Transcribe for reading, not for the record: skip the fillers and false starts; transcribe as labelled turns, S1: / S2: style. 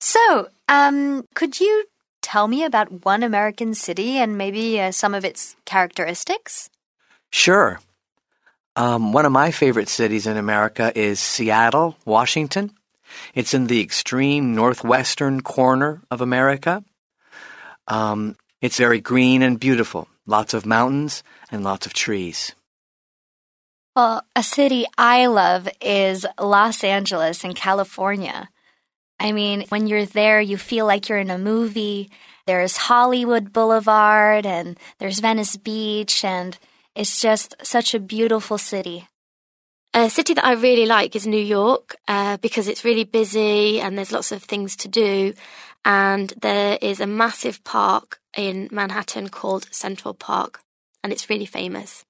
S1: Could you tell me about one American city and maybe some of its characteristics?
S2: Sure. One of my favorite cities in America is Seattle, Washington. It's in the extreme northwestern corner of America. It's very green and beautiful. Lots of mountains and lots of trees.
S1: Well, a city I love is Los Angeles in California. I mean, when you're there, you feel like you're in a movie. There's Hollywood Boulevard and there's Venice Beach, and it's just such a beautiful city.
S3: A city that I really like is New York because it's really busy and there's lots of things to do. And there is a massive park in Manhattan called Central Park, and it's really famous.